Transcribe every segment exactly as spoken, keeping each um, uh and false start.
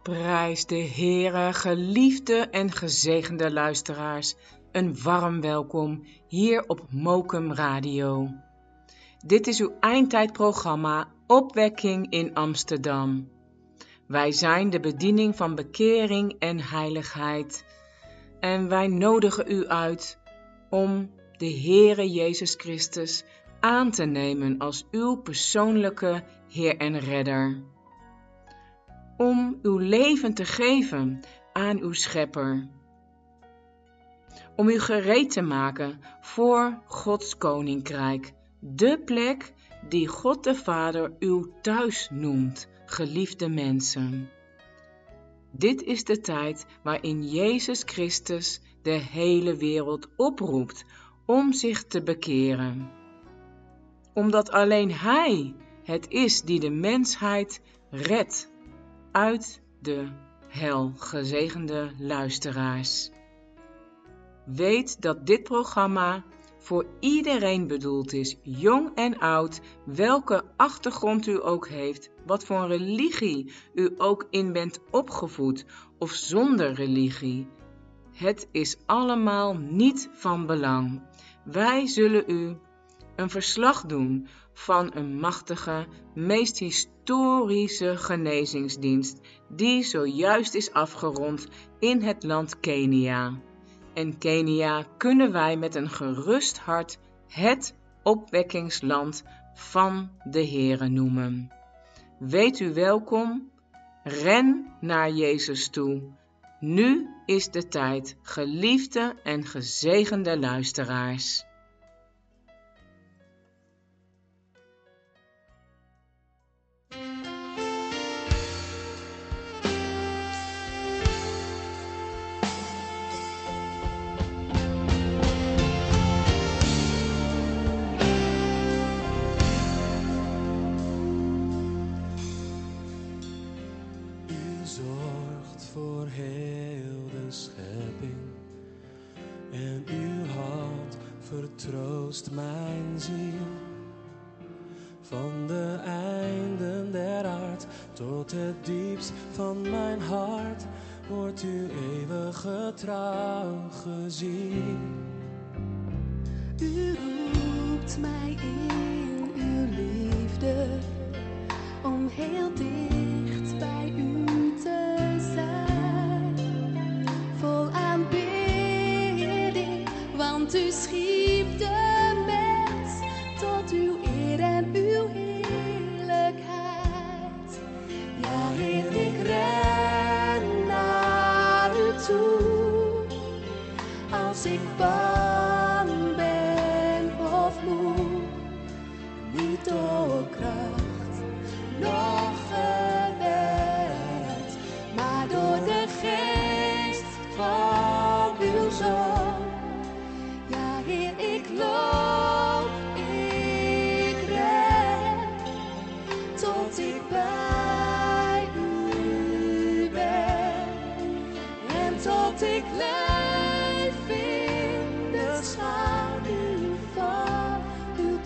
Prijs de Heere, geliefde en gezegende luisteraars, een warm welkom hier op Mokum Radio. Dit is uw eindtijdprogramma Opwekking in Amsterdam. Wij zijn de bediening van bekering en heiligheid en wij nodigen u uit om de Heere Jezus Christus aan te nemen als uw persoonlijke Heer en Redder. Om uw leven te geven aan uw Schepper. Om u gereed te maken voor Gods Koninkrijk, de plek die God de Vader uw thuis noemt, geliefde mensen. Dit is de tijd waarin Jezus Christus de hele wereld oproept om zich te bekeren. Omdat alleen Hij het is die de mensheid redt uit de hel, gezegende luisteraars. Weet dat dit programma voor iedereen bedoeld is, jong en oud, welke achtergrond u ook heeft, wat voor een religie u ook in bent opgevoed of zonder religie. Het is allemaal niet van belang. Wij zullen u een verslag doen van een machtige, meest historische genezingsdienst die zojuist is afgerond in het land Kenia. En Kenia kunnen wij met een gerust hart het opwekkingsland van de Heere noemen. Weet u welkom, ren naar Jezus toe. Nu is de tijd, geliefde en gezegende luisteraars. Vertroost mijn ziel, van de einden der aard tot het diepst van mijn hart, wordt uw eeuwige trouw gezien. U roept mij in uw liefde, om heel dicht bij u te zijn, vol aanbidding, want u schiet de mens tot uw eer en uw heerlijkheid. Ja, Heer, ik ren naar u toe, als ik bang ben of moe, niet door kracht, noch geweld, maar door de geest van uw Zoon. Ik loop, ik ren, tot ik bij u ben. En tot ik leef in de schaduw van uw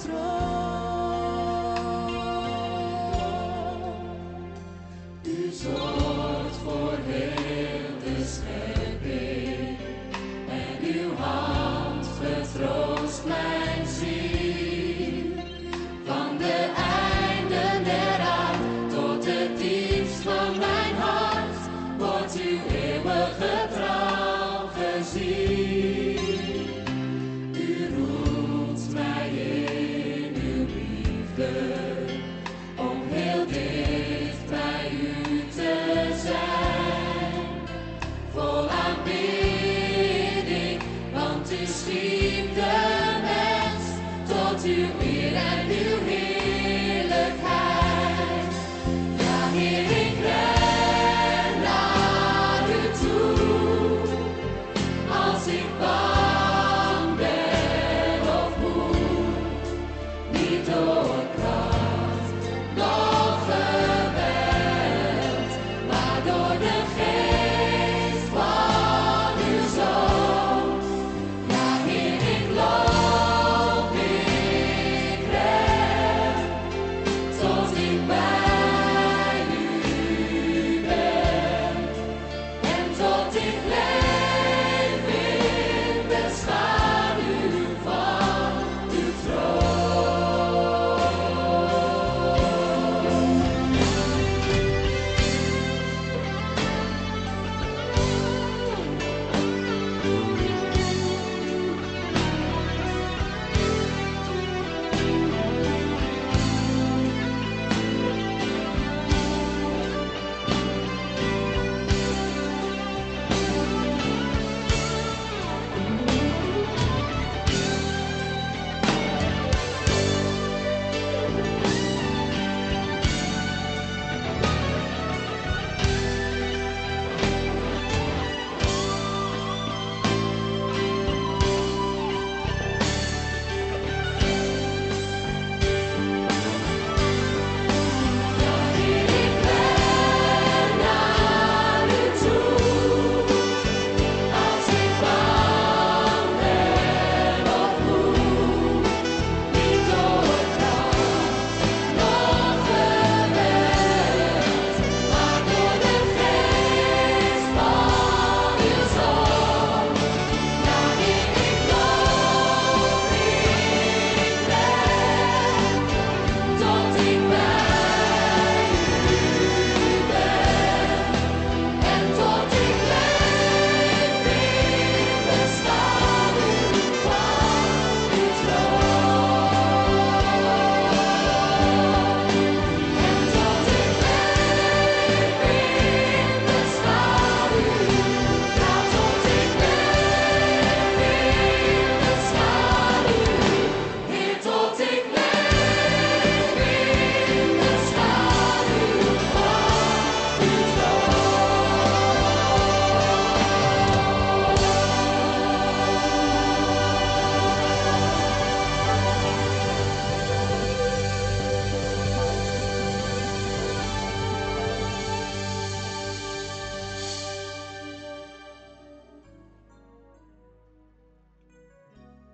troon. U zorgt voor heel de schepping en uw hand vertroost mijn ziel, van de einden der aard tot het diepst van mijn hart, wordt uw eeuwige trouw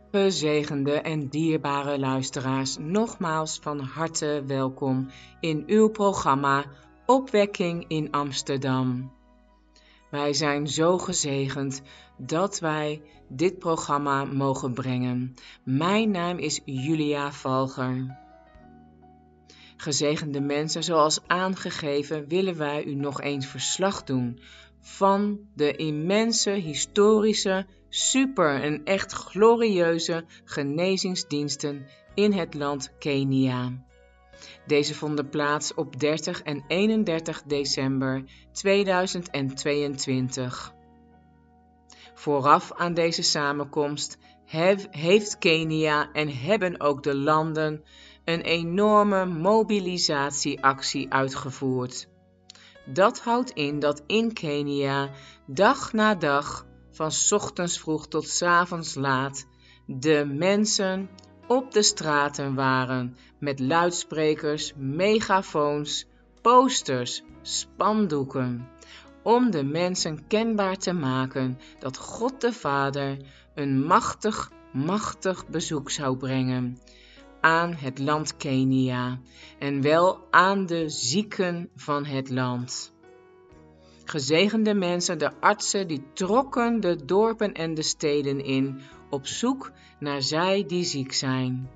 Gezegende en dierbare luisteraars, nogmaals van harte welkom in uw programma Opwekking in Amsterdam. Wij zijn zo gezegend dat wij dit programma mogen brengen. Mijn naam is Julia Valger. Gezegende mensen, zoals aangegeven willen wij u nog eens verslag doen van de immense, historische, super en echt glorieuze genezingsdiensten in het land Kenia. Deze vonden plaats op dertig en eenendertig december tweeduizend tweeëntwintig. Vooraf aan deze samenkomst heeft Kenia en hebben ook de landen een enorme mobilisatieactie uitgevoerd. Dat houdt in dat in Kenia dag na dag, van 's ochtends vroeg tot 's avonds laat, de mensen op de straten waren met luidsprekers, megafoons, posters, spandoeken, om de mensen kenbaar te maken dat God de Vader een machtig, machtig bezoek zou brengen aan het land Kenia en wel aan de zieken van het land. Gezegende mensen, de artsen, die trokken de dorpen en de steden in op zoek naar zij die ziek zijn.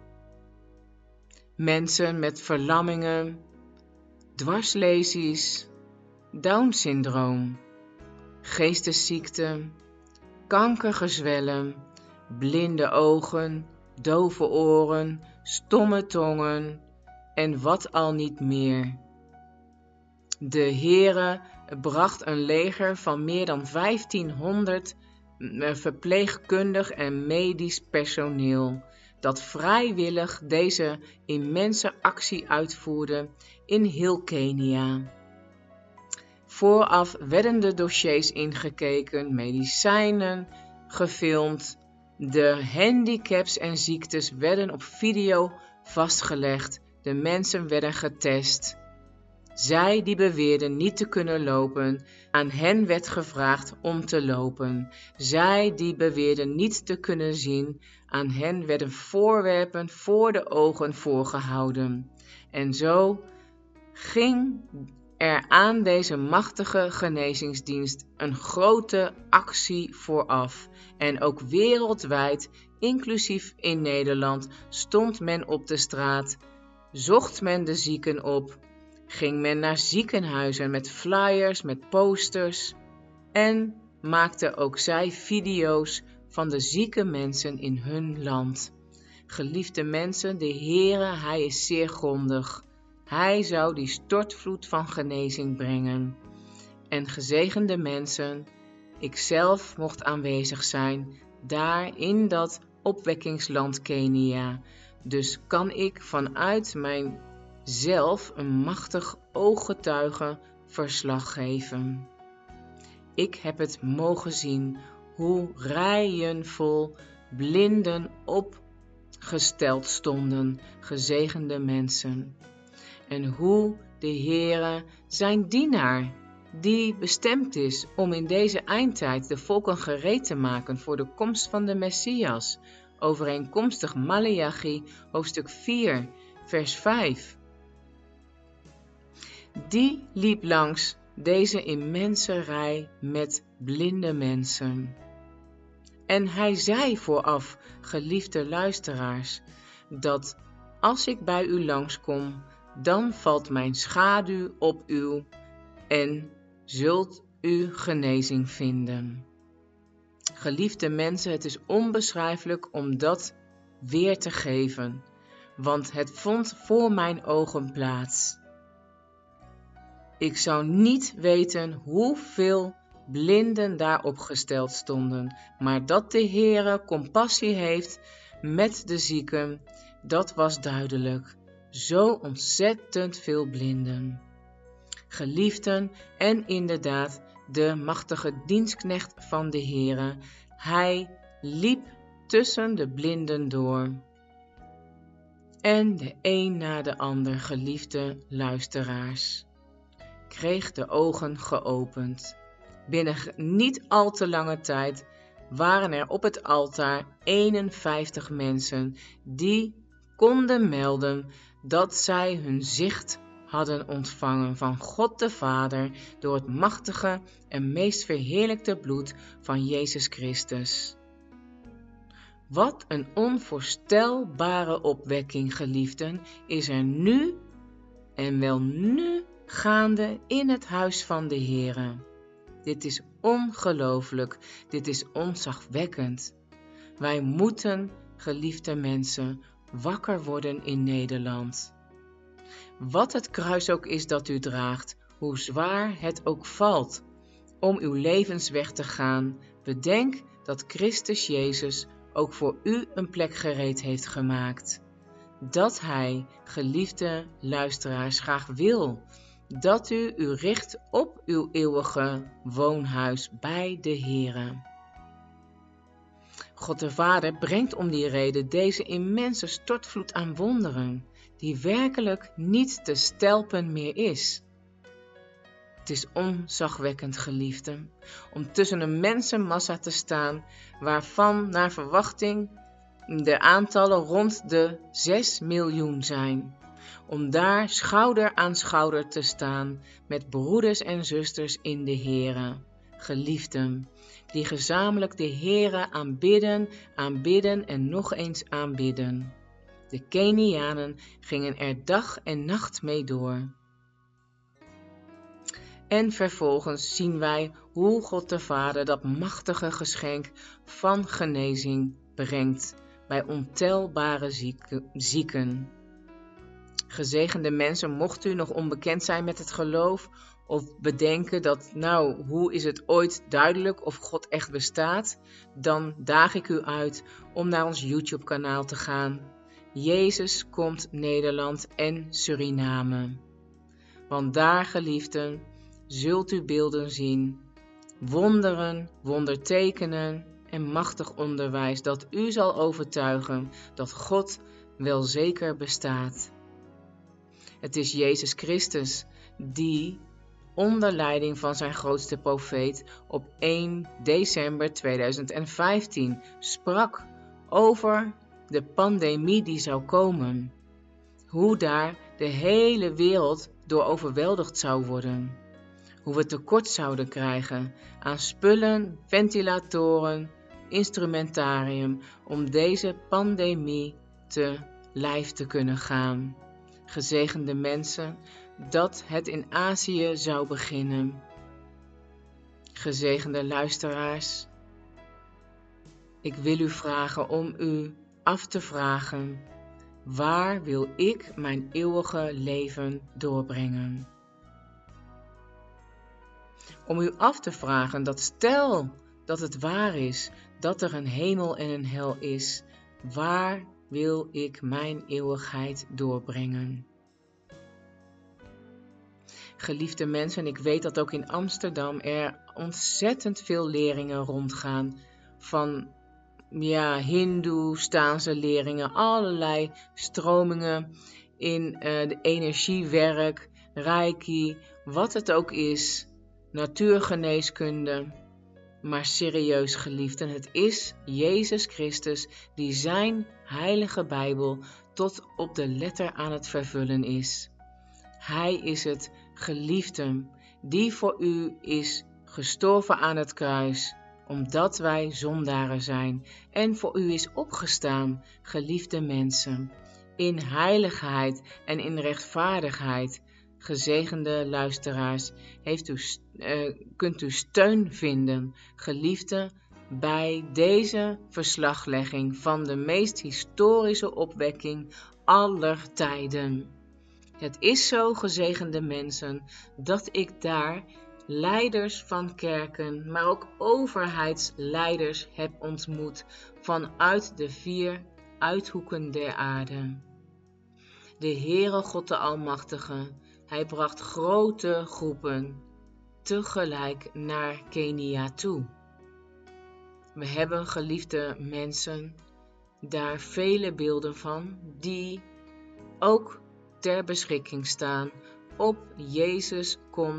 Mensen met verlammingen, dwarslesies, Down-syndroom, geestesziekten, kankergezwellen, blinde ogen, dove oren, stomme tongen en wat al niet meer. De Heere bracht een leger van meer dan vijftienhonderd verpleegkundig en medisch personeel dat vrijwillig deze immense actie uitvoerde in heel Kenia. Vooraf werden de dossiers ingekeken, medicijnen gefilmd, de handicaps en ziektes werden op video vastgelegd, de mensen werden getest. Zij die beweerden niet te kunnen lopen, aan hen werd gevraagd om te lopen. Zij die beweerden niet te kunnen zien, aan hen werden voorwerpen voor de ogen voorgehouden. En zo ging er aan deze machtige genezingsdienst een grote actie vooraf. En ook wereldwijd, inclusief in Nederland, stond men op de straat, zocht men de zieken op, ging men naar ziekenhuizen met flyers, met posters en maakte ook zij video's van de zieke mensen in hun land. Geliefde mensen, de Heere, Hij is zeer grondig. Hij zou die stortvloed van genezing brengen. En gezegende mensen, ikzelf mocht aanwezig zijn, daar in dat opwekkingsland Kenia. Dus kan ik vanuit mijn zelf een machtig ooggetuige verslag geven. Ik heb het mogen zien hoe rijen vol blinden opgesteld stonden, gezegende mensen. En hoe de Heere zijn dienaar, die bestemd is om in deze eindtijd de volken gereed te maken voor de komst van de Messias, overeenkomstig Maleachi hoofdstuk vier vers vijf. Die liep langs deze immense rij met blinde mensen. En hij zei vooraf, geliefde luisteraars, dat als ik bij u langskom, dan valt mijn schaduw op u en zult u genezing vinden. Geliefde mensen, het is onbeschrijfelijk om dat weer te geven, want het vond voor mijn ogen plaats. Ik zou niet weten hoeveel blinden daar opgesteld stonden, maar dat de Heere compassie heeft met de zieken, dat was duidelijk. Zo ontzettend veel blinden. Geliefden en inderdaad de machtige dienstknecht van de Heere, hij liep tussen de blinden door. En de een na de ander, geliefde luisteraars, kreeg de ogen geopend. Binnen niet al te lange tijd waren er op het altaar eenenvijftig mensen die konden melden dat zij hun zicht hadden ontvangen van God de Vader door het machtige en meest verheerlijkte bloed van Jezus Christus. Wat een onvoorstelbare opwekking, geliefden, is er nu en wel nu gaande in het huis van de Heere. Dit is ongelooflijk, dit is ontzagwekkend. Wij moeten, geliefde mensen, wakker worden in Nederland. Wat het kruis ook is dat u draagt, hoe zwaar het ook valt, om uw levensweg te gaan, bedenk dat Christus Jezus ook voor u een plek gereed heeft gemaakt. Dat Hij, geliefde luisteraars, graag wil dat u u richt op uw eeuwige woonhuis bij de Heere. God de Vader brengt om die reden deze immense stortvloed aan wonderen, die werkelijk niet te stelpen meer is. Het is ontzagwekkend, geliefden, om tussen een mensenmassa te staan, waarvan naar verwachting de aantallen rond de zes miljoen zijn. Om daar schouder aan schouder te staan met broeders en zusters in de Heere, geliefden, die gezamenlijk de Heere aanbidden, aanbidden en nog eens aanbidden. De Kenianen gingen er dag en nacht mee door. En vervolgens zien wij hoe God de Vader dat machtige geschenk van genezing brengt bij ontelbare zieken. Gezegende mensen, mocht u nog onbekend zijn met het geloof of bedenken dat, nou, hoe is het ooit duidelijk of God echt bestaat, dan daag ik u uit om naar ons YouTube kanaal te gaan. Jezus komt Nederland en Suriname. Want daar, geliefden, zult u beelden zien, wonderen, wondertekenen en machtig onderwijs dat u zal overtuigen dat God wel zeker bestaat. Het is Jezus Christus die onder leiding van zijn grootste profeet op één december tweeduizend vijftien sprak over de pandemie die zou komen. Hoe daar de hele wereld door overweldigd zou worden. Hoe we tekort zouden krijgen aan spullen, ventilatoren, instrumentarium om deze pandemie te lijf te kunnen gaan. Gezegende mensen, dat het in Azië zou beginnen. Gezegende luisteraars, ik wil u vragen om u af te vragen, waar wil ik mijn eeuwige leven doorbrengen? Om u af te vragen dat stel dat het waar is, dat er een hemel en een hel is, waar wil ik mijn eeuwigheid doorbrengen? Geliefde mensen, ik weet dat ook in Amsterdam er ontzettend veel leringen rondgaan van ja, Hindoestaanse leringen, allerlei stromingen in uh, de energiewerk, reiki, wat het ook is, natuurgeneeskunde. Maar serieus, geliefden, het is Jezus Christus die zijn heilige Bijbel tot op de letter aan het vervullen is. Hij is het, geliefden, die voor u is gestorven aan het kruis, omdat wij zondaren zijn, en voor u is opgestaan, geliefde mensen, in heiligheid en in rechtvaardigheid. Gezegende luisteraars, heeft u, uh, kunt u steun vinden, geliefde, bij deze verslaglegging van de meest historische opwekking aller tijden. Het is zo, gezegende mensen, dat ik daar leiders van kerken, maar ook overheidsleiders heb ontmoet vanuit de vier uithoeken der aarde. De Heere God de Almachtige, Hij bracht grote groepen tegelijk naar Kenia toe. We hebben, geliefde mensen, daar vele beelden van die ook ter beschikking staan op Jezus komt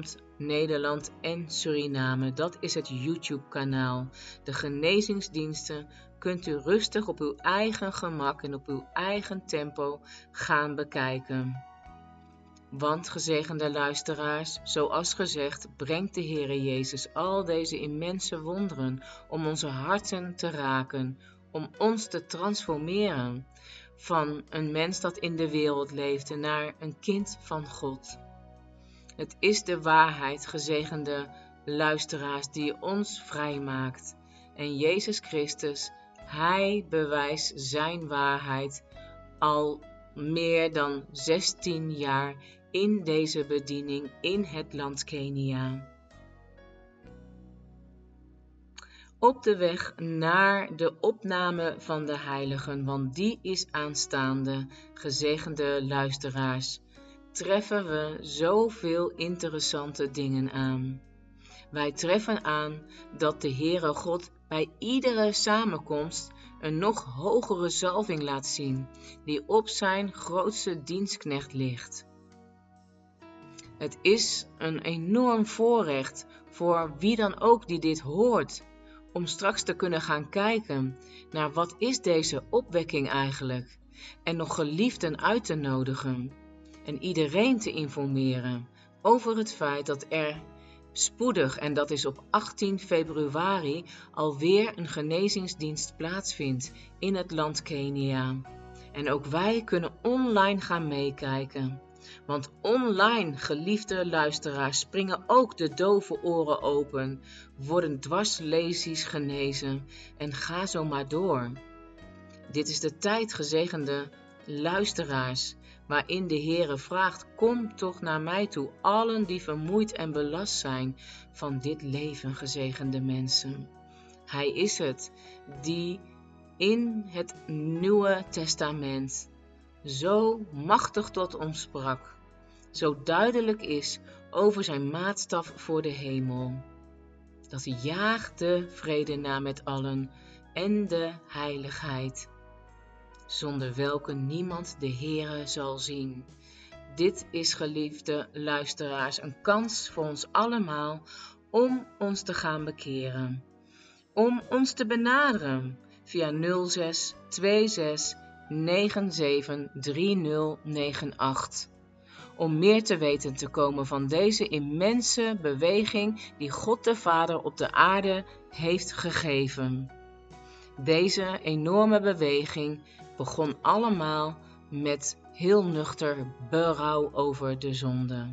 Nederland en Suriname. Dat is het YouTube-kanaal. De genezingsdiensten kunt u rustig op uw eigen gemak en op uw eigen tempo gaan bekijken. Want, gezegende luisteraars, zoals gezegd, brengt de Heere Jezus al deze immense wonderen om onze harten te raken, om ons te transformeren van een mens dat in de wereld leefde naar een kind van God. Het is de waarheid, gezegende luisteraars, die ons vrijmaakt. En Jezus Christus, Hij bewijst zijn waarheid al meer dan zestien jaar in deze bediening in het land Kenia. Op de weg naar de opname van de heiligen, want die is aanstaande, gezegende luisteraars, treffen we zoveel interessante dingen aan. Wij treffen aan dat de Heere God bij iedere samenkomst een nog hogere zalving laat zien, die op zijn grootste dienstknecht ligt. Het is een enorm voorrecht voor wie dan ook die dit hoort, om straks te kunnen gaan kijken naar wat is deze opwekking eigenlijk, en nog geliefden uit te nodigen en iedereen te informeren over het feit dat er spoedig, en dat is op achttien februari, alweer een genezingsdienst plaatsvindt in het land Kenia. En ook wij kunnen online gaan meekijken. Want online, geliefde luisteraars, springen ook de dove oren open, worden dwarslesies genezen en ga zo maar door. Dit is de tijd, gezegende luisteraars, waarin de Heere vraagt, kom toch naar mij toe, allen die vermoeid en belast zijn van dit leven, gezegende mensen. Hij is het die in het Nieuwe Testament zo machtig tot ons sprak, zo duidelijk is over zijn maatstaf voor de hemel. Dat jaagt de vrede na met allen en de heiligheid, zonder welke niemand de Heere zal zien. Dit is, geliefde luisteraars, een kans voor ons allemaal om ons te gaan bekeren. Om ons te benaderen via nul zes twee zes negen zeven drie nul negen acht. Om meer te weten te komen van deze immense beweging die God de Vader op de aarde heeft gegeven. Deze enorme beweging begon allemaal met heel nuchter berouw over de zonde.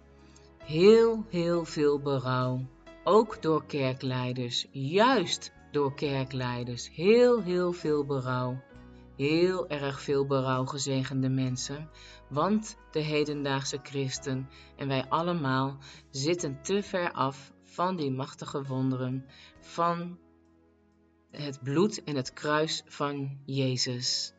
Heel, heel veel berouw. Ook door kerkleiders. Juist door kerkleiders. Heel, heel veel berouw. Heel erg veel berouw, gezegende mensen. Want de hedendaagse christen en wij allemaal zitten te ver af van die machtige wonderen, van het bloed en het kruis van Jezus.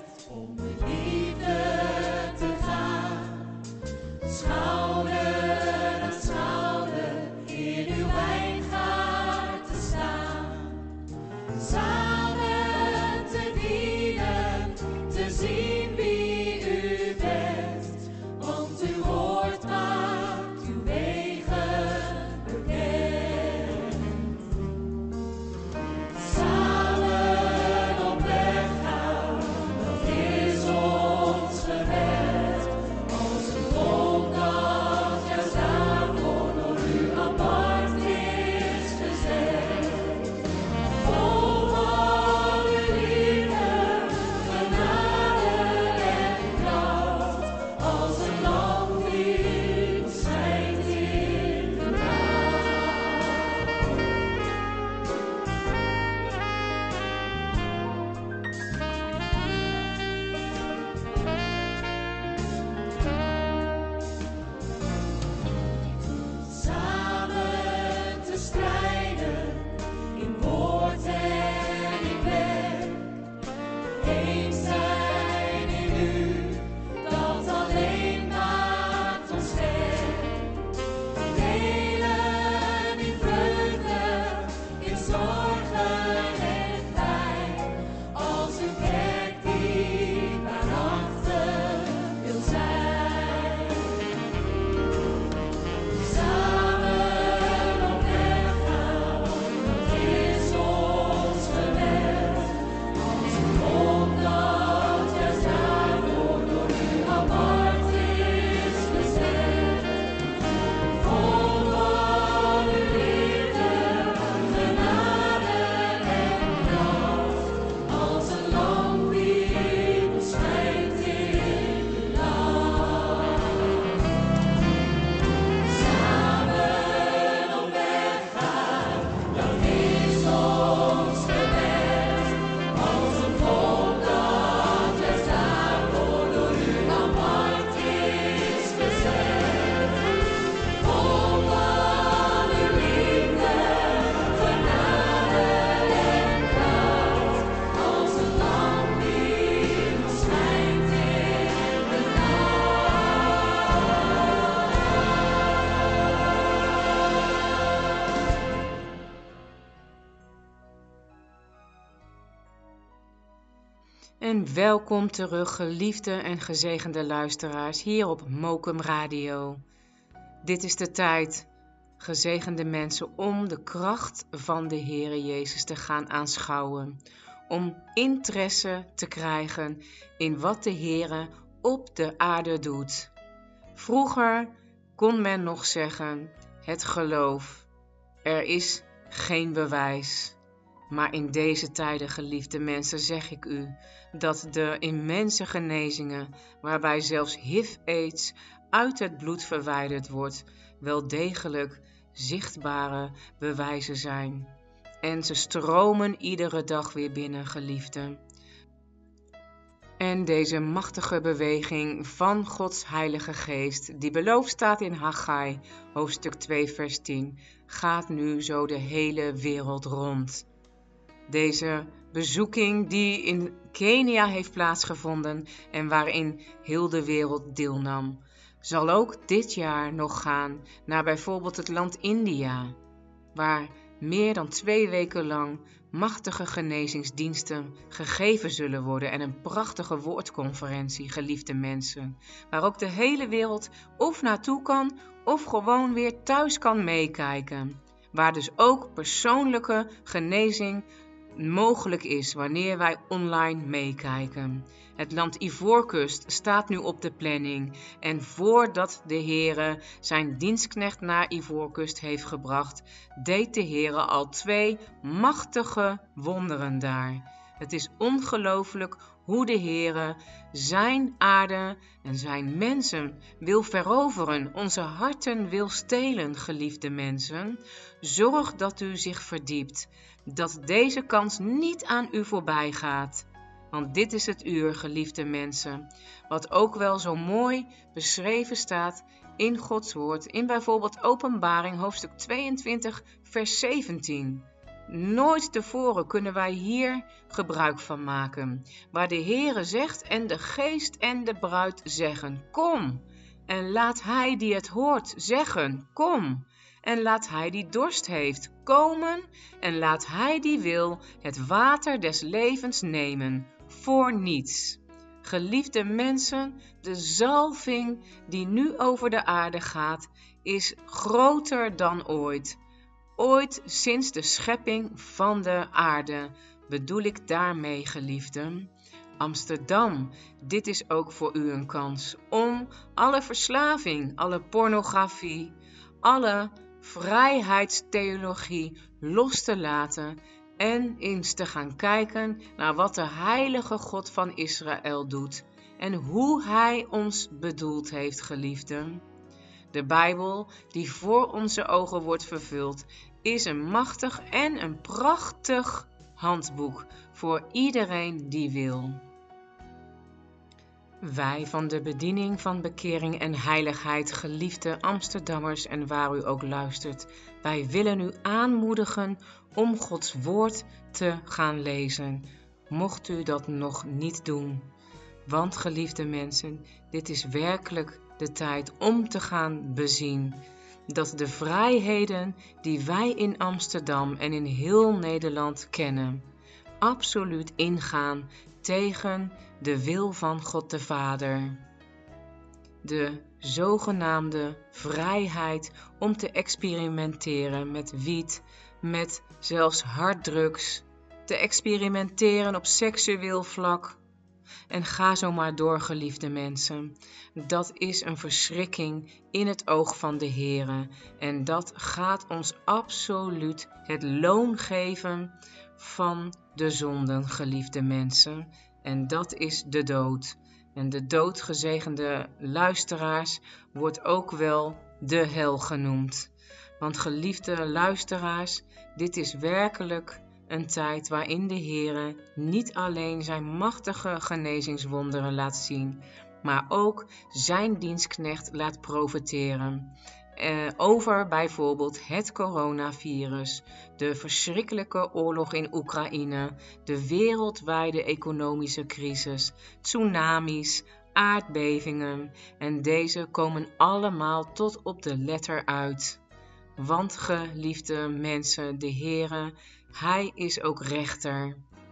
Schouder En welkom terug, geliefde en gezegende luisteraars, hier op Mokum Radio. Dit is de tijd, gezegende mensen, om de kracht van de Heere Jezus te gaan aanschouwen. Om interesse te krijgen in wat de Heere op de aarde doet. Vroeger kon men nog zeggen, het geloof, er is geen bewijs. Maar in deze tijden, geliefde mensen, zeg ik u dat de immense genezingen, waarbij zelfs H I V-aids uit het bloed verwijderd wordt, wel degelijk zichtbare bewijzen zijn. En ze stromen iedere dag weer binnen, geliefden. En deze machtige beweging van Gods Heilige Geest, die beloofd staat in Haggai, hoofdstuk twee, vers tien, gaat nu zo de hele wereld rond. Deze bezoeking die in Kenia heeft plaatsgevonden en waarin heel de wereld deelnam, zal ook dit jaar nog gaan naar bijvoorbeeld het land India, waar meer dan twee weken lang machtige genezingsdiensten gegeven zullen worden en een prachtige woordconferentie, geliefde mensen, waar ook de hele wereld of naartoe kan of gewoon weer thuis kan meekijken, waar dus ook persoonlijke genezing mogelijk is wanneer wij online meekijken. Het land Ivoorkust staat nu op de planning en voordat de Heere zijn dienstknecht naar Ivoorkust heeft gebracht, deed de Heere al twee machtige wonderen daar. Het is ongelooflijk hoe de Heere zijn aarde en zijn mensen wil veroveren, onze harten wil stelen, geliefde mensen. Zorg dat u zich verdiept, dat deze kans niet aan u voorbij gaat. Want dit is het uur, geliefde mensen, wat ook wel zo mooi beschreven staat in Gods woord, in bijvoorbeeld Openbaring hoofdstuk tweeëntwintig vers zeventien. Nooit tevoren kunnen wij hier gebruik van maken, waar de Heere zegt en de geest en de bruid zeggen, kom. En laat hij die het hoort zeggen, kom. En laat hij die dorst heeft komen en laat hij die wil het water des levens nemen, voor niets. Geliefde mensen, de zalving die nu over de aarde gaat, is groter dan ooit. Ooit sinds de schepping van de aarde, bedoel ik daarmee, geliefden. Amsterdam, dit is ook voor u een kans om alle verslaving, alle pornografie, alle vrijheidstheologie los te laten en eens te gaan kijken naar wat de heilige God van Israël doet en hoe hij ons bedoeld heeft, geliefden. De Bijbel, die voor onze ogen wordt vervuld, is een machtig en een prachtig handboek voor iedereen die wil. Wij van de bediening van bekering en heiligheid, geliefde Amsterdammers en waar u ook luistert, wij willen u aanmoedigen om Gods woord te gaan lezen, mocht u dat nog niet doen. Want, geliefde mensen, dit is werkelijk de tijd om te gaan bezien dat de vrijheden die wij in Amsterdam en in heel Nederland kennen, absoluut ingaan tegen de wil van God de Vader. De zogenaamde vrijheid om te experimenteren met wiet, met zelfs harddrugs, te experimenteren op seksueel vlak. En ga zo maar door, geliefde mensen. Dat is een verschrikking in het oog van de Heere. En dat gaat ons absoluut het loon geven van de zonden, geliefde mensen. En dat is de dood. En de dood, gezegende luisteraars, wordt ook wel de hel genoemd. Want, geliefde luisteraars, dit is werkelijk een tijd waarin de Heere niet alleen zijn machtige genezingswonderen laat zien, maar ook zijn dienstknecht laat profeteren. Eh, over bijvoorbeeld het coronavirus, de verschrikkelijke oorlog in Oekraïne, de wereldwijde economische crisis, tsunamis, aardbevingen, en deze komen allemaal tot op de letter uit. Want, geliefde mensen, de Heere, hij is ook rechter.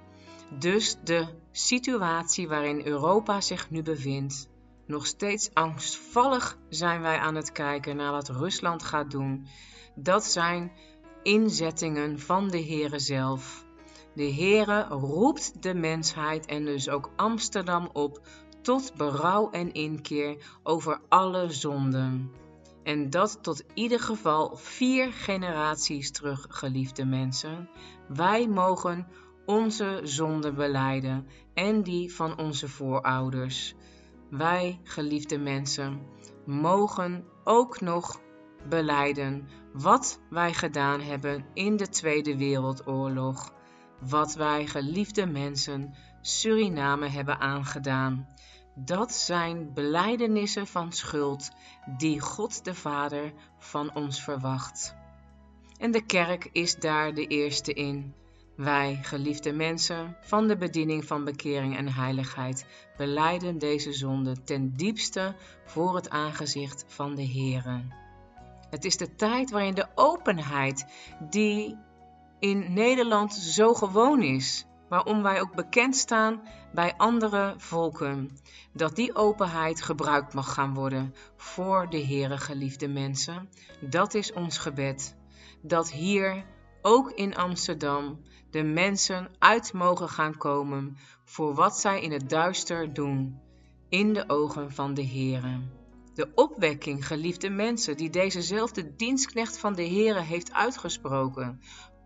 Dus de situatie waarin Europa zich nu bevindt, nog steeds angstvallig zijn wij aan het kijken naar wat Rusland gaat doen. Dat zijn inzettingen van de Heere zelf. De Heere roept de mensheid en dus ook Amsterdam op tot berouw en inkeer over alle zonden. En dat tot ieder geval vier generaties terug, geliefde mensen. Wij mogen onze zonden belijden en die van onze voorouders. Wij, geliefde mensen, mogen ook nog belijden wat wij gedaan hebben in de Tweede Wereldoorlog. Wat wij, geliefde mensen, Suriname hebben aangedaan. Dat zijn belijdenissen van schuld die God de Vader van ons verwacht. En de kerk is daar de eerste in. Wij, geliefde mensen, van de bediening van bekering en heiligheid, belijden deze zonde ten diepste voor het aangezicht van de Heere. Het is de tijd waarin de openheid die in Nederland zo gewoon is, waarom wij ook bekend staan bij andere volken, dat die openheid gebruikt mag gaan worden voor de Heere, geliefde mensen. Dat is ons gebed, dat hier, ook in Amsterdam, de mensen uit mogen gaan komen voor wat zij in het duister doen, in de ogen van de Heere. De opwekking, geliefde mensen, die dezezelfde dienstknecht van de Heere heeft uitgesproken,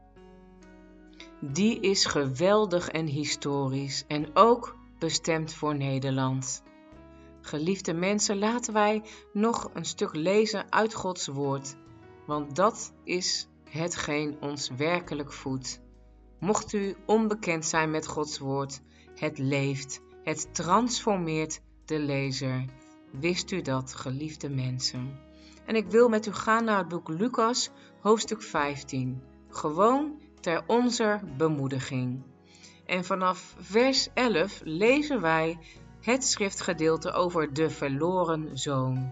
die is geweldig en historisch en ook bestemd voor Nederland. Geliefde mensen, laten wij nog een stuk lezen uit Gods woord, want dat is hetgeen ons werkelijk voedt. Mocht u onbekend zijn met Gods woord, het leeft, het transformeert de lezer. Wist u dat, geliefde mensen? En ik wil met u gaan naar het boek Lucas, hoofdstuk vijftien. Gewoon ter onze bemoediging. En vanaf vers elf lezen wij het schriftgedeelte over de verloren zoon.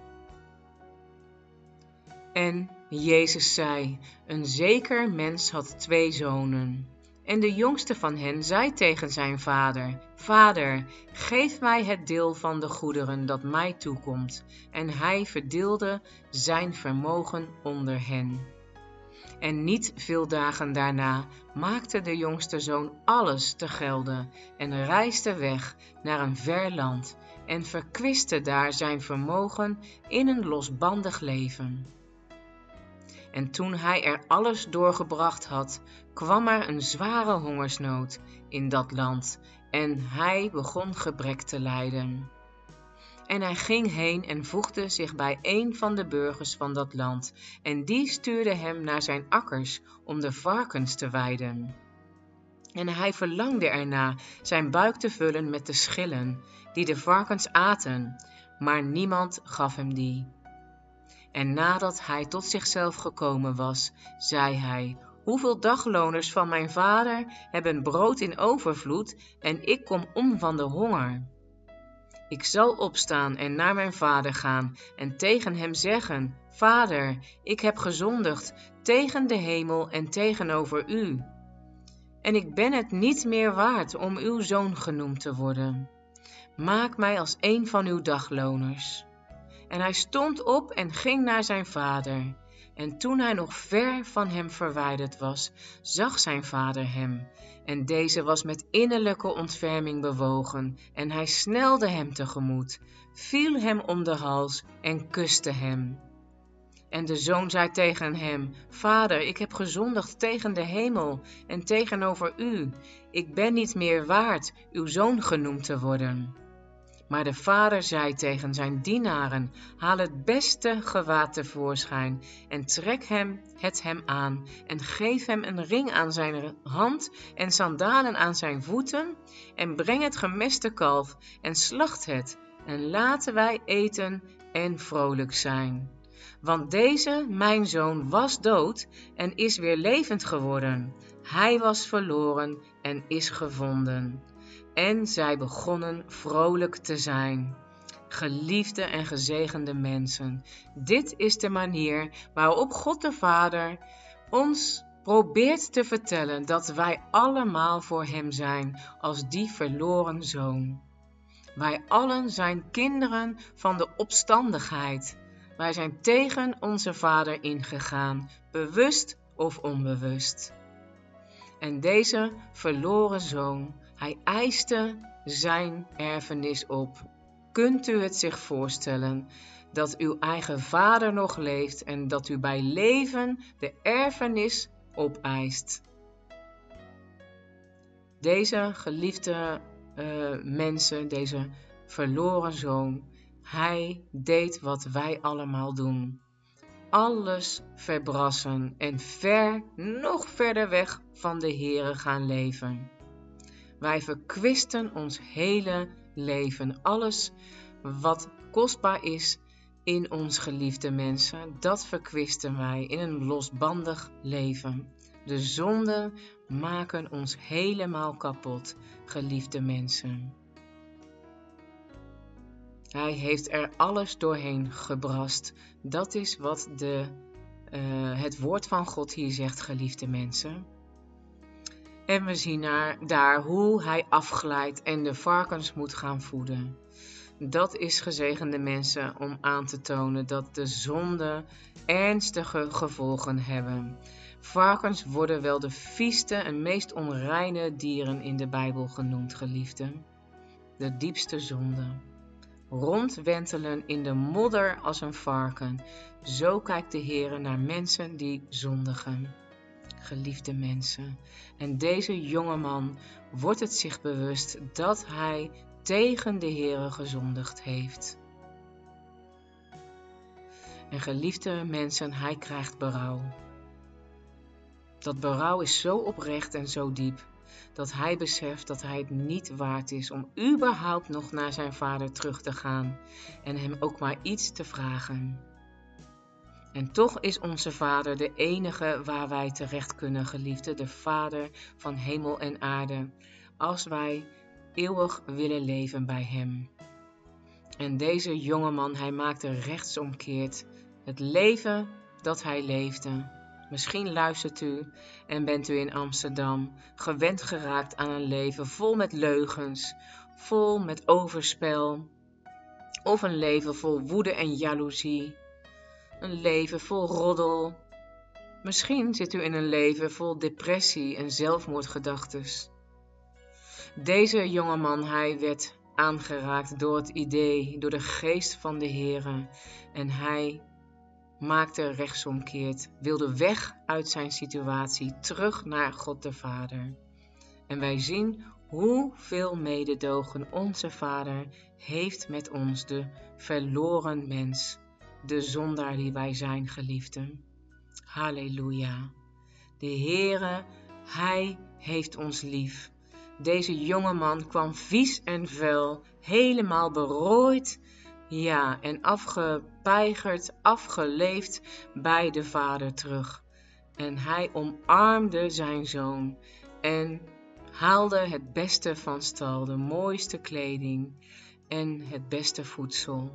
En Jezus zei, een zeker mens had twee zonen. En de jongste van hen zei tegen zijn vader, Vader, geef mij het deel van de goederen dat mij toekomt. En hij verdeelde zijn vermogen onder hen. En niet veel dagen daarna maakte de jongste zoon alles te gelde en reisde weg naar een ver land en verkwistte daar zijn vermogen in een losbandig leven. En toen hij er alles doorgebracht had, kwam er een zware hongersnood in dat land en hij begon gebrek te lijden. En hij ging heen en voegde zich bij een van de burgers van dat land en die stuurde hem naar zijn akkers om de varkens te weiden. En hij verlangde erna zijn buik te vullen met de schillen die de varkens aten, maar niemand gaf hem die. En nadat hij tot zichzelf gekomen was, zei hij, hoeveel dagloners van mijn vader hebben brood in overvloed en ik kom om van de honger. Ik zal opstaan en naar mijn vader gaan en tegen hem zeggen, Vader, ik heb gezondigd tegen de hemel en tegenover u. En ik ben het niet meer waard om uw zoon genoemd te worden. Maak mij als een van uw dagloners. En hij stond op en ging naar zijn vader. En toen hij nog ver van hem verwijderd was, zag zijn vader hem. En deze was met innerlijke ontferming bewogen. En hij snelde hem tegemoet, viel hem om de hals en kuste hem. En de zoon zei tegen hem, Vader, ik heb gezondigd tegen de hemel en tegenover u. Ik ben niet meer waard uw zoon genoemd te worden. Maar de vader zei tegen zijn dienaren, haal het beste gewaad tevoorschijn en trek hem het hem aan en geef hem een ring aan zijn hand en sandalen aan zijn voeten en breng het gemeste kalf en slacht het en laten wij eten en vrolijk zijn. Want deze, mijn zoon, was dood en is weer levend geworden. Hij was verloren en is gevonden. En zij begonnen vrolijk te zijn. Geliefde en gezegende mensen, dit is de manier waarop God de Vader ons probeert te vertellen dat wij allemaal voor hem zijn als die verloren zoon. Wij allen zijn kinderen van de opstandigheid. Wij zijn tegen onze vader ingegaan, bewust of onbewust. En deze verloren zoon, hij eiste zijn erfenis op. Kunt u het zich voorstellen dat uw eigen vader nog leeft en dat u bij leven de erfenis opeist? Deze geliefde uh, mensen, deze verloren zoon, hij deed wat wij allemaal doen. Alles verbrassen en ver, nog verder weg van de Heere gaan leven. Wij verkwisten ons hele leven. Alles wat kostbaar is in ons geliefde mensen, dat verkwisten wij in een losbandig leven. De zonden maken ons helemaal kapot, geliefde mensen. Hij heeft er alles doorheen gebrast. Dat is wat de, uh, het woord van God hier zegt, geliefde mensen. En we zien naar, daar hoe hij afglijdt en de varkens moet gaan voeden. Dat is, gezegende mensen, om aan te tonen dat de zonden ernstige gevolgen hebben. Varkens worden wel de vieste en meest onreine dieren in de Bijbel genoemd, geliefden. De diepste zonde. Rondwentelen in de modder als een varken. Zo kijkt de Heere naar mensen die zondigen. Geliefde mensen. En deze jongeman wordt het zich bewust dat hij tegen de Heere gezondigd heeft. En geliefde mensen, hij krijgt berouw. Dat berouw is zo oprecht en zo diep, dat hij beseft dat hij het niet waard is om überhaupt nog naar zijn vader terug te gaan en hem ook maar iets te vragen. En toch is onze vader de enige waar wij terecht kunnen, geliefde, de vader van hemel en aarde, als wij eeuwig willen leven bij hem. En deze jongeman, hij maakte rechtsomkeert het leven dat hij leefde. Misschien luistert u en bent u in Amsterdam gewend geraakt aan een leven vol met leugens, vol met overspel, of een leven vol woede en jaloezie, een leven vol roddel. Misschien zit u in een leven vol depressie en zelfmoordgedachtes. Deze jongeman, hij werd aangeraakt door het idee, door de geest van de Heere, en hij maakte rechtsomkeert, wilde weg uit zijn situatie, terug naar God de Vader. En wij zien hoeveel mededogen onze Vader heeft met ons, de verloren mens, de zondaar die wij zijn, geliefden. Halleluja. De Heere, hij heeft ons lief. Deze jongeman kwam vies en vuil, helemaal berooid, ja, en afgepeigerd, afgeleefd bij de Vader terug. En hij omarmde zijn zoon en haalde het beste van stal, de mooiste kleding en het beste voedsel.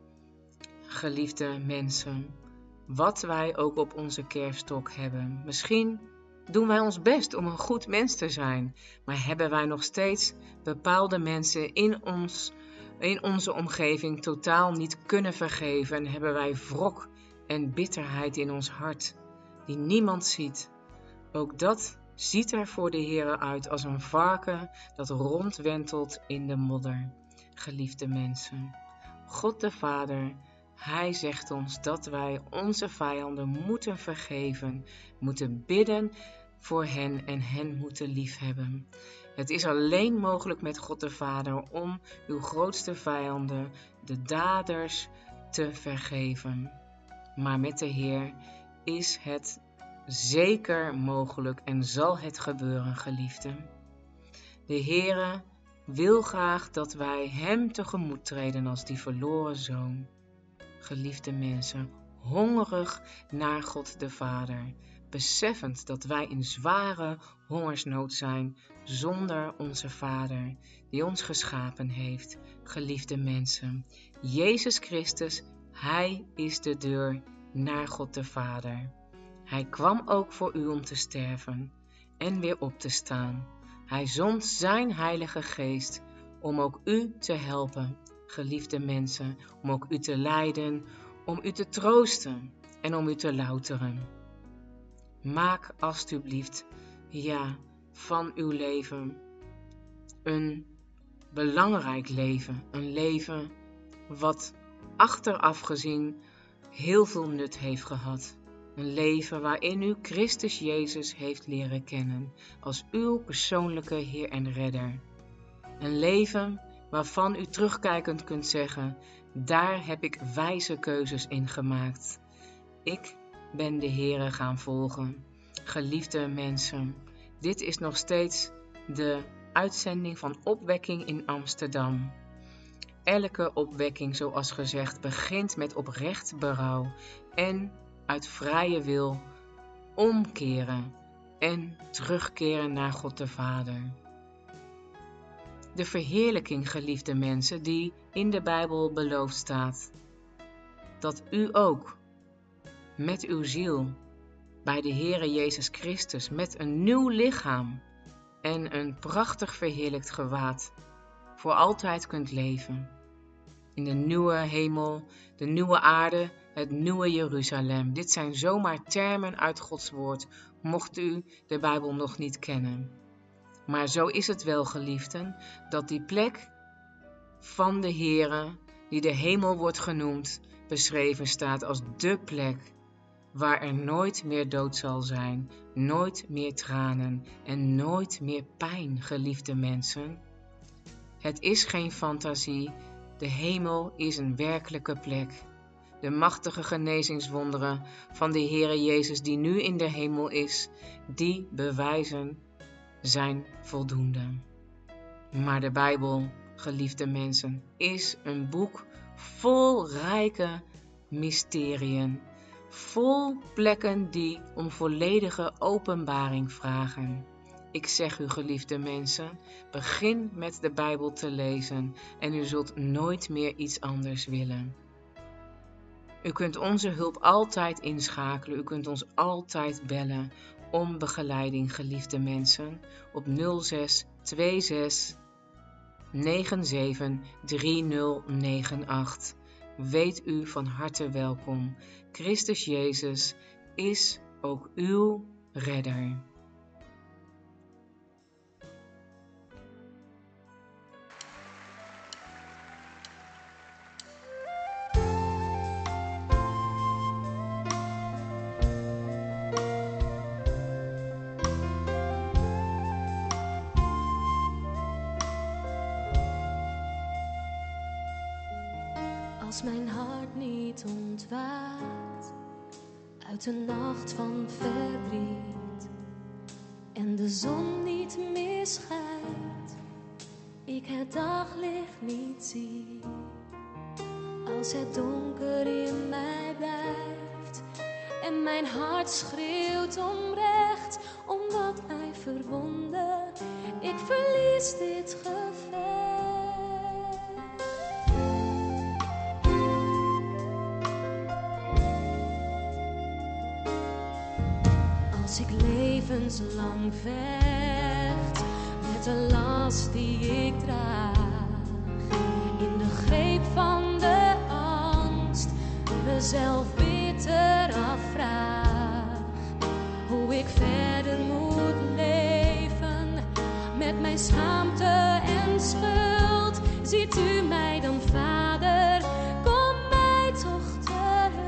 Geliefde mensen, wat wij ook op onze kerfstok hebben, misschien doen wij ons best om een goed mens te zijn, maar hebben wij nog steeds bepaalde mensen in ons, in onze omgeving totaal niet kunnen vergeven en hebben wij wrok en bitterheid in ons hart, die niemand ziet. Ook dat ziet er voor de Heere uit als een varken dat rondwentelt in de modder. Geliefde mensen, God de Vader, hij zegt ons dat wij onze vijanden moeten vergeven, moeten bidden voor hen en hen moeten liefhebben. Het is alleen mogelijk met God de Vader om uw grootste vijanden, de daders, te vergeven. Maar met de Heer is het zeker mogelijk en zal het gebeuren, geliefden. De Heere wil graag dat wij hem tegemoet treden als die verloren zoon. Geliefde mensen, hongerig naar God de Vader, beseffend dat wij in zware hongersnood zijn zonder onze Vader, die ons geschapen heeft. Geliefde mensen, Jezus Christus, hij is de deur naar God de Vader. Hij kwam ook voor u om te sterven en weer op te staan. Hij zond zijn Heilige Geest om ook u te helpen, geliefde mensen, om ook u te leiden, om u te troosten en om u te louteren. Maak alstublieft, ja, van uw leven een belangrijk leven, een leven wat achteraf gezien heel veel nut heeft gehad. Een leven waarin u Christus Jezus heeft leren kennen als uw persoonlijke Heer en Redder. Een leven waarvan u terugkijkend kunt zeggen, daar heb ik wijze keuzes in gemaakt. Ik ben de Heere gaan volgen. Geliefde mensen, dit is nog steeds de uitzending van Opwekking in Amsterdam. Elke opwekking, zoals gezegd, begint met oprecht berouw en uit vrije wil omkeren en terugkeren naar God de Vader. De verheerlijking, geliefde mensen, die in de Bijbel beloofd staat. Dat u ook met uw ziel bij de Heere Jezus Christus met een nieuw lichaam en een prachtig verheerlijkt gewaad voor altijd kunt leven. In de nieuwe hemel, de nieuwe aarde, het nieuwe Jeruzalem. Dit zijn zomaar termen uit Gods woord, mocht u de Bijbel nog niet kennen. Maar zo is het wel, geliefden, dat die plek van de Heere, die de hemel wordt genoemd, beschreven staat als de plek waar er nooit meer dood zal zijn, nooit meer tranen en nooit meer pijn, geliefde mensen. Het is geen fantasie, de hemel is een werkelijke plek. De machtige genezingswonderen van de Heere Jezus die nu in de hemel is, die bewijzen zijn voldoende. Maar de Bijbel, geliefde mensen, is een boek vol rijke mysteriën, vol plekken die om volledige openbaring vragen. Ik zeg u, geliefde mensen, begin met de Bijbel te lezen en u zult nooit meer iets anders willen. U kunt onze hulp altijd inschakelen, u kunt ons altijd bellen om begeleiding, geliefde mensen, op nul zes twee zes negen zeven drie nul negen acht. Weet u van harte welkom. Christus Jezus is ook uw redder. Als mijn hart niet ontwaakt uit de nacht van verdriet en de zon niet meer schijnt, ik het daglicht niet zie. Als het donker in mij blijft en mijn hart schreeuwt om recht, omdat mij verwonden, ik verlies dit gevecht. Als ik levenslang vecht met de last die ik draag, in de greep van de angst, mezelf bitter afvraag, hoe ik verder moet leven met mijn schaamte en schuld. Ziet u mij dan, Vader, kom mij toch te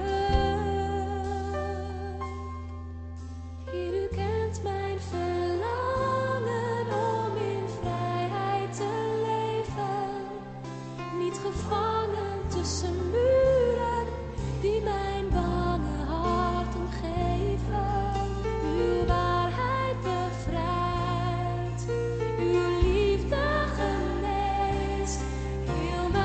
gevangen tussen muren die mijn bange hart omgeven. Uw waarheid bevrijdt, uw liefde geneest, heel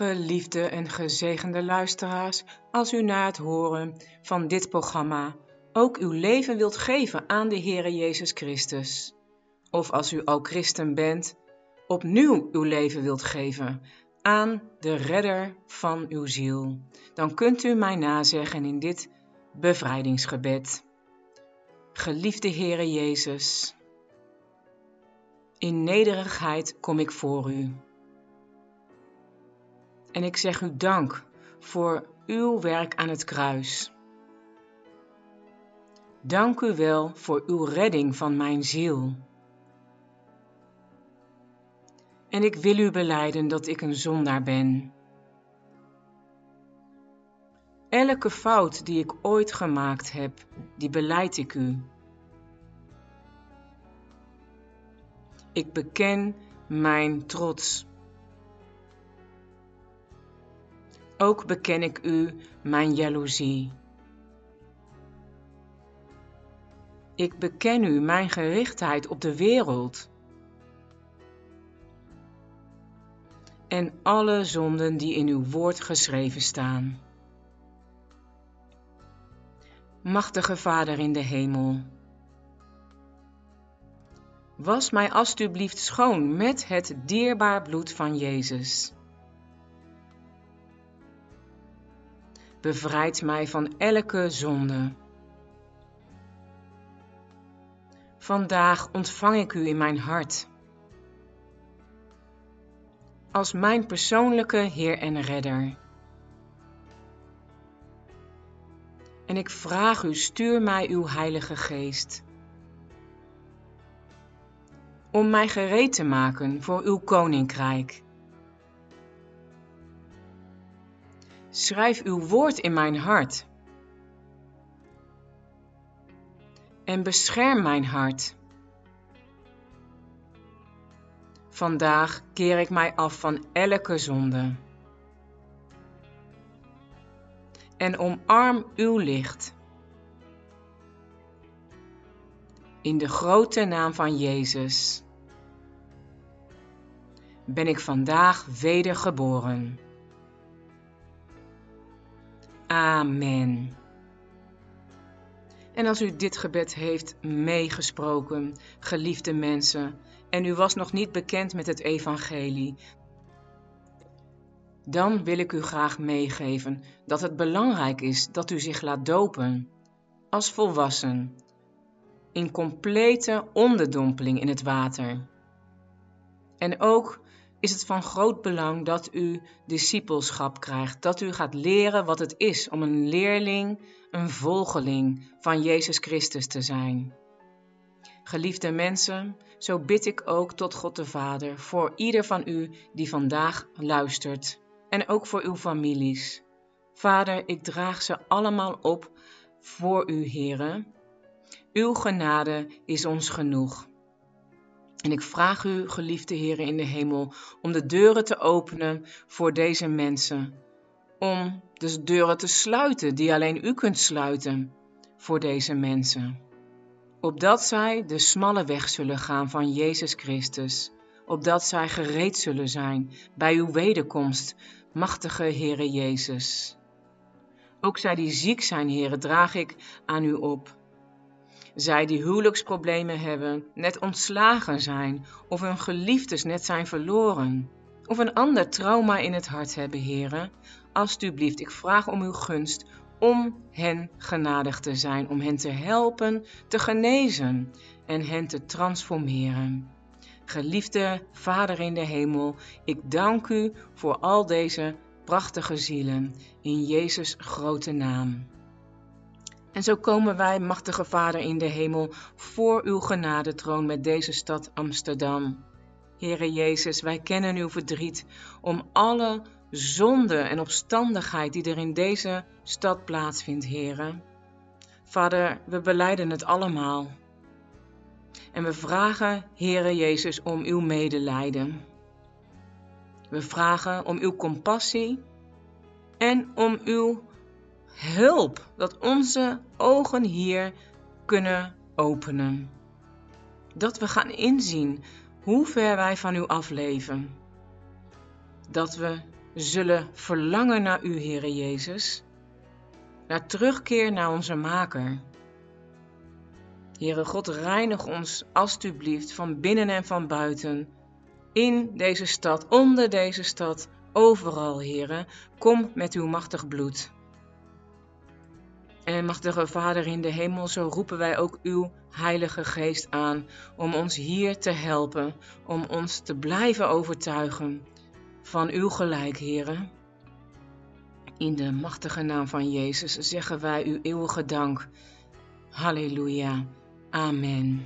Geliefde en gezegende luisteraars, als u na het horen van dit programma ook uw leven wilt geven aan de Heere Jezus Christus, of als u al christen bent, opnieuw uw leven wilt geven aan de redder van uw ziel, dan kunt u mij nazeggen in dit bevrijdingsgebed. Geliefde Heere Jezus, in nederigheid kom ik voor u. En ik zeg u dank voor uw werk aan het kruis. Dank u wel voor uw redding van mijn ziel. En ik wil u belijden dat ik een zondaar ben. Elke fout die ik ooit gemaakt heb, die belijd ik u. Ik beken mijn trots. Ook beken ik u mijn jaloezie. Ik beken u mijn gerichtheid op de wereld. En alle zonden die in uw woord geschreven staan. Machtige Vader in de hemel, was mij alstublieft schoon met het dierbaar bloed van Jezus. Bevrijd mij van elke zonde. Vandaag ontvang ik u in mijn hart, als mijn persoonlijke Heer en Redder. En ik vraag u, stuur mij uw Heilige Geest, om mij gereed te maken voor uw Koninkrijk. Schrijf uw woord in mijn hart en bescherm mijn hart. Vandaag keer ik mij af van elke zonde en omarm uw licht. In de grote naam van Jezus ben ik vandaag wedergeboren. Amen. En als u dit gebed heeft meegesproken, geliefde mensen, en u was nog niet bekend met het evangelie, dan wil ik u graag meegeven dat het belangrijk is dat u zich laat dopen als volwassen, in complete onderdompeling in het water. En ook is het van groot belang dat u discipelschap krijgt, dat u gaat leren wat het is om een leerling, een volgeling van Jezus Christus te zijn. Geliefde mensen, zo bid ik ook tot God de Vader voor ieder van u die vandaag luistert en ook voor uw families. Vader, ik draag ze allemaal op voor u, Heere. Uw genade is ons genoeg. En ik vraag u, geliefde Heere in de hemel, om de deuren te openen voor deze mensen. Om de deuren te sluiten die alleen u kunt sluiten voor deze mensen. Opdat zij de smalle weg zullen gaan van Jezus Christus. Opdat zij gereed zullen zijn bij uw wederkomst, machtige Heere Jezus. Ook zij die ziek zijn, Heere, draag ik aan u op. Zij die huwelijksproblemen hebben, net ontslagen zijn, of hun geliefdes net zijn verloren, of een ander trauma in het hart hebben, Heere, alstublieft, ik vraag om uw gunst om hen genadig te zijn, om hen te helpen, te genezen en hen te transformeren. Geliefde Vader in de hemel, ik dank u voor al deze prachtige zielen, in Jezus' grote naam. En zo komen wij, machtige Vader in de hemel, voor uw genadetroon met deze stad Amsterdam. Heere Jezus, wij kennen uw verdriet om alle zonde en opstandigheid die er in deze stad plaatsvindt, Heere. Vader, we belijden het allemaal. En we vragen, Heere Jezus, om uw medelijden. We vragen om uw compassie en om uw hulp, dat onze ogen hier kunnen openen. Dat we gaan inzien hoe ver wij van u afleven. Dat we zullen verlangen naar u, Heere Jezus. Naar terugkeer naar onze Maker. Heere God, reinig ons alstublieft van binnen en van buiten. In deze stad, onder deze stad, overal, Heere. Kom met uw machtig bloed. En machtige Vader in de hemel, zo roepen wij ook uw Heilige Geest aan om ons hier te helpen, om ons te blijven overtuigen van uw gelijk, Heere. In de machtige naam van Jezus zeggen wij u eeuwige dank. Halleluja. Amen.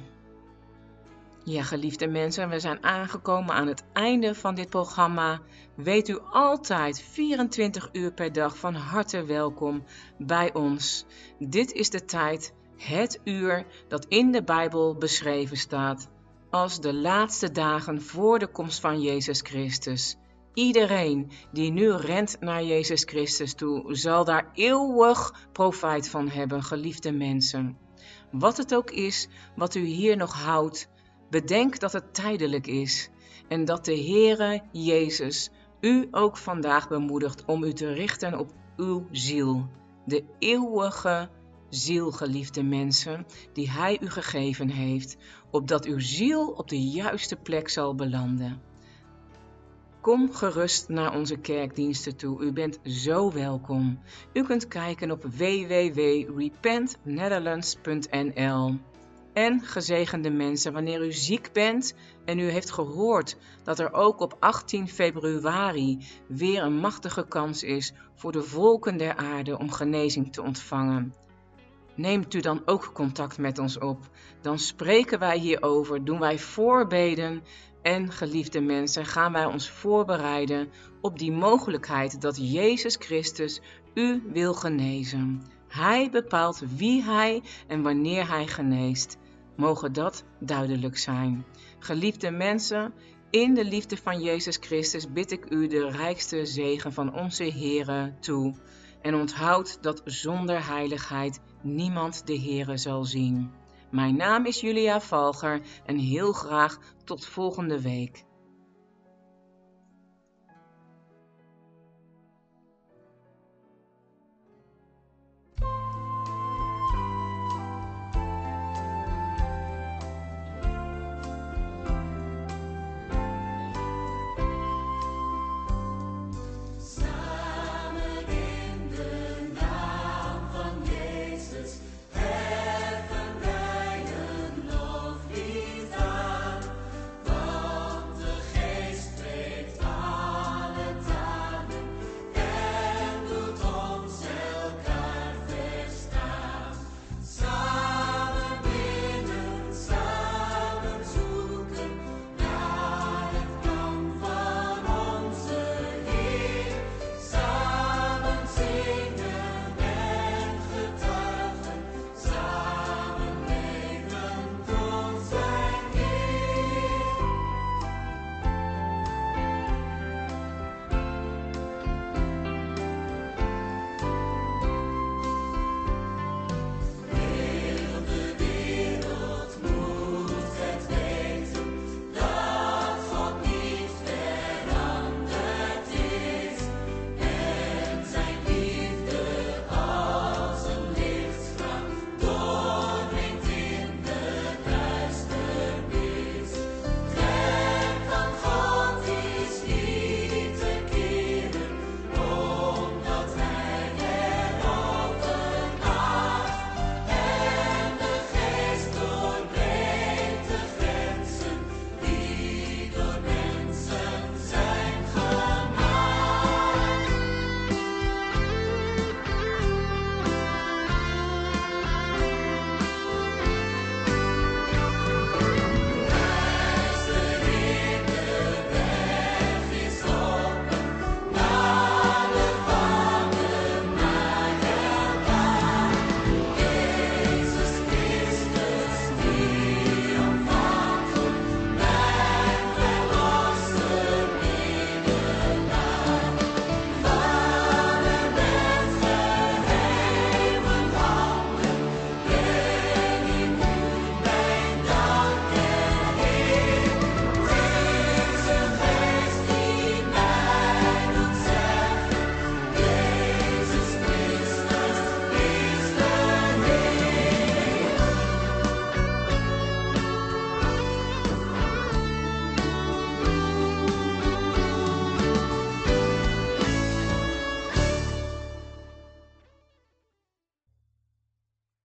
Ja, geliefde mensen, we zijn aangekomen aan het einde van dit programma. Weet u altijd vierentwintig uur per dag van harte welkom bij ons. Dit is de tijd, het uur dat in de Bijbel beschreven staat als de laatste dagen voor de komst van Jezus Christus. Iedereen die nu rent naar Jezus Christus toe, zal daar eeuwig profijt van hebben, geliefde mensen. Wat het ook is wat u hier nog houdt, bedenk dat het tijdelijk is en dat de Heere Jezus u ook vandaag bemoedigt om u te richten op uw ziel. De eeuwige ziel, geliefde mensen, die Hij u gegeven heeft, opdat uw ziel op de juiste plek zal belanden. Kom gerust naar onze kerkdiensten toe. U bent zo welkom. U kunt kijken op w w w punt repent netherlands punt n l. En gezegende mensen, wanneer u ziek bent en u heeft gehoord dat er ook op achttien februari weer een machtige kans is voor de volken der aarde om genezing te ontvangen. Neemt u dan ook contact met ons op. Dan spreken wij hierover, doen wij voorbeden en, geliefde mensen, gaan wij ons voorbereiden op die mogelijkheid dat Jezus Christus u wil genezen. Hij bepaalt wie Hij en wanneer Hij geneest. Mogen dat duidelijk zijn. Geliefde mensen, in de liefde van Jezus Christus bid ik u de rijkste zegen van onze Heere toe. En onthoud dat zonder heiligheid niemand de Heere zal zien. Mijn naam is Julia Valger en heel graag tot volgende week.